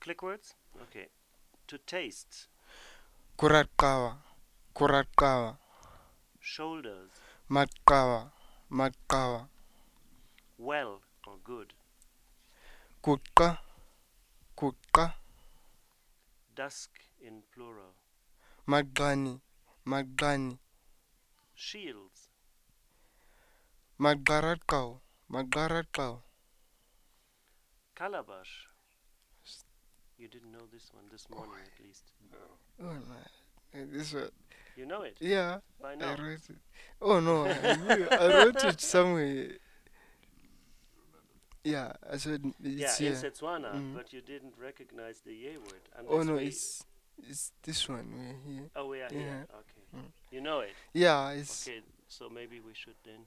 click words? Okay. To taste. kuraqawa, kuraqawa, Shoulders. maqawa, maqawa, Well or good. kuqa, kuqa, Dusk in plural. maqani, maqani, Shields. maqaraqaw, maqaraqaw, Calabash. You didn't know this one this morning at least. oh no, this one, You know it? yeah, By I now? wrote it. Oh no, I wrote it somewhere. Yeah, I said Yeah, it's in here. Setswana, but you didn't recognize the ye word. Oh Unless no, we... it's this one. We're here. Oh, we are Yeah. here. Okay. You know it? Yeah, it's Okay, so maybe we should then...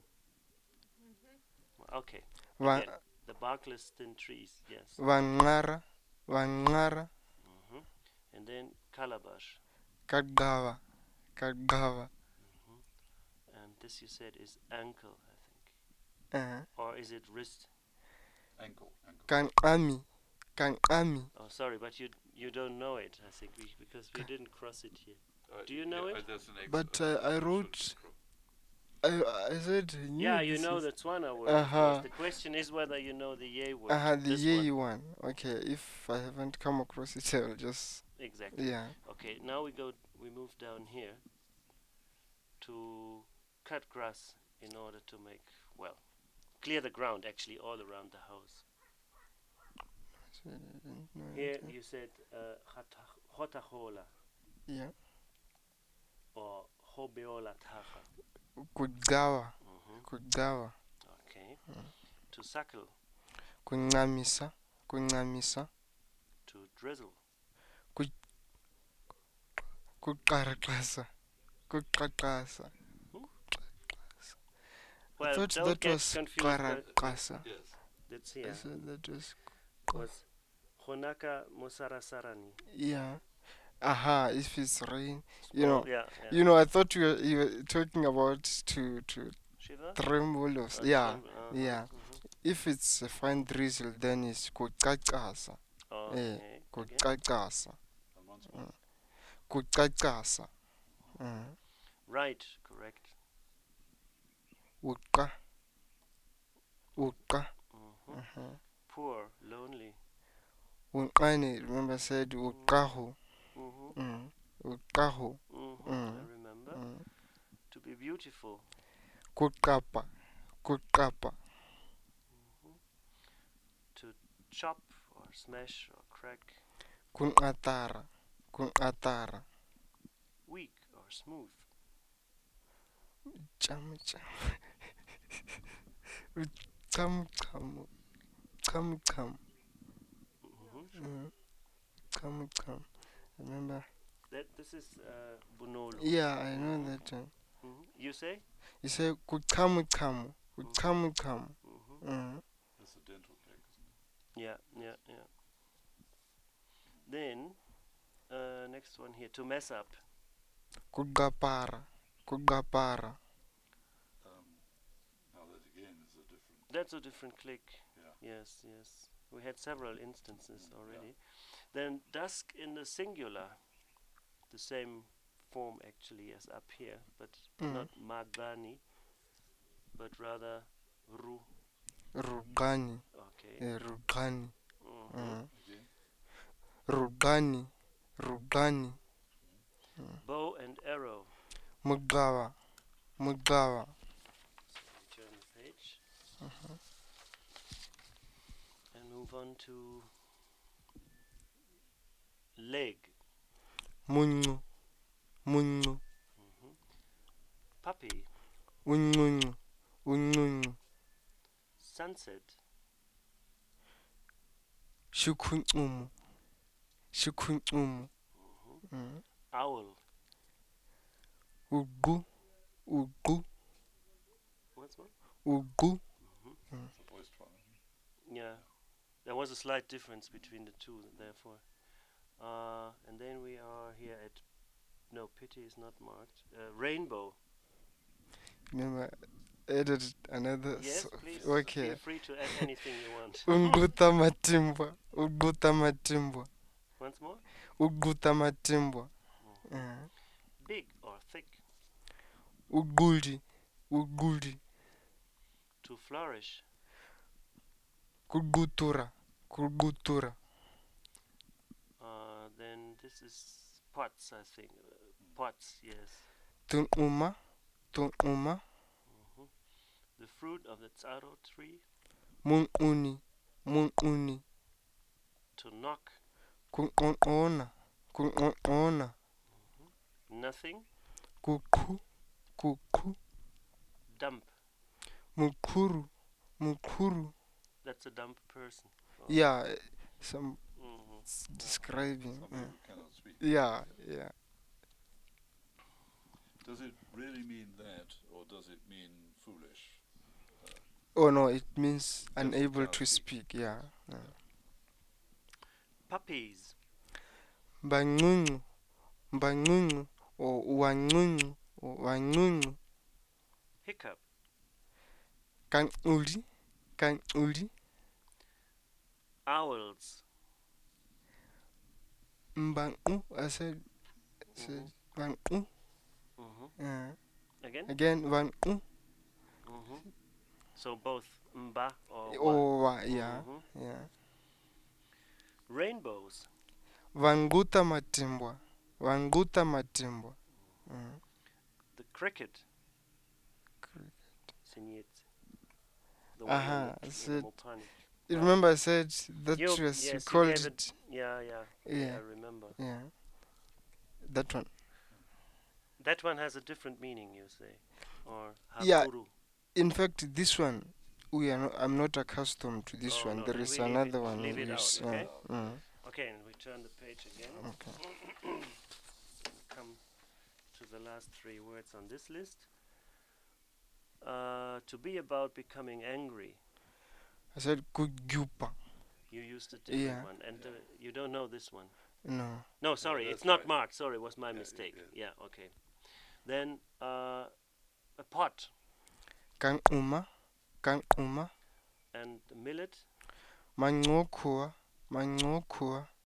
Okay. Van Again, the barkless thin trees, yes. Vanqara, Vanqara, And then calabash. Kaqawa, Kaqawa. And this you said is ankle, I think. Or is it wrist? Ankle. Kanqami, Kanqami. Oh, sorry, but you don't know it, I think, because we didn't cross it here. Do you know it? But I wrote. I said I knew Yeah, you this know is- the Tswana word. Of course. The question is whether you know the ye word. the This ye one. Okay, if I haven't come across it, I'll just. Exactly. Yeah. Okay, now we move down here to cut grass in order to make, well, clear the ground actually all around the house. Here you said hotahola Yeah. or hobeola taha. Kugawa, Kugawa. Okay. To suckle. Kunqamisa, Kunqamisa. To drizzle. Kuqaraqasa, Kuqaqasa. Well, I thought don't that get was confused. Qaraqasa. Yes. That's I here. said that Was Honaka Musarasarani. Yeah. Aha, if it's rain. Yeah. I thought you were talking about to Shiva? tremble of yeah. Yeah. If it's a fine drizzle, then it's kuqaqasa. Okay. Kuqaqasa. And once more. Kuqaqasa. Right, correct. Uqa. Uqa. Poor, lonely. Unqani, remember said uqahu. Uqahu. I remember. To be beautiful. Kuqapa. Kuqapa. To chop or smash or crack. Kunqatara. Kunqatara. Weak or smooth. Cham. Cham. Remember? This is bunolo. Yeah, I know that one. You say? You say kuqamu. Kuqamu. That's a dental cake, isn't it? Yeah. Then, next one here, to mess up. Kugapara. Kugapara. Now that again is a different. That's a different click. Yeah. Yes. We had several instances already. Then dusk in the singular. The same form actually as up here, but not magani, but rather ru. Rugani. Okay. Rugani. Again. Rugani. Rugani. Bow and arrow. Mugawa. Mugawa. So we turn the page and move on to leg. Muncu. Muncu. Puppy. Uncuncu. Uncuncu. Sunset. Shukuncumu. Shukuncumu. Owl. Ugu. Ugu. What's one? Ugu. It's a voiced one. Yeah. There was a slight difference between the two, therefore. And then we are here at... No, pity is not marked. Rainbow. Remember, added another. Yes, please. Okay. Feel free to add anything you want. Unguta matimbwa. Unguta matimbwa. once more. Uguta matimbwa. Big or thick. Uguli. Uguli. To flourish. Kugutura. Kugutura. Then this is pots, I think. Pots, yes. Tunuma. Tunuma. The fruit of the tsaro tree. Mununi. Mununi. To knock. Kun'ona. Kun'ona. Nothing. Kuku. Kuku. Dump. Mukuru. Mukuru. That's a dumb person. Yeah, some describing. Someone who cannot speak. Yeah, yeah. Does it really mean that, or does it mean foolish? Oh no, it means unable cannot to speak. speak. Yeah. Puppies. Bangungu. Bangungu. Or wangungu. Or wangungu. Hiccup. Kanuli. Kanuli. Owls. Mbangu. I said bangu. Again? Again, bangu. So both mba or wa. Oh, yeah. Yeah. Rainbows. Vanguta matimbwa. Vanguta matimbwa. The cricket. Sinyet. The Aha, in so Mopani. you remember I said that You- was yes, you you called gave it. Yeah, yeah. Yeah. I remember. Yeah. That one. That one has a different meaning, you say. Or Yeah. hakuru. In fact, this one, I'm not accustomed to this Oh, one. no, There then is we leave another it- one. leave it you out, s- okay? mm. And we turn the page again. Okay. Come to the last three words on this list. To be about becoming angry. I said kugyupa. You used a different Yeah. one, and you don't know this one. No. No, sorry, that's it's not right. marked. Sorry, it was my mistake. Yeah, okay. Then a pot Kan uma. Kan uma. and millet. Mangokua. Mangokua.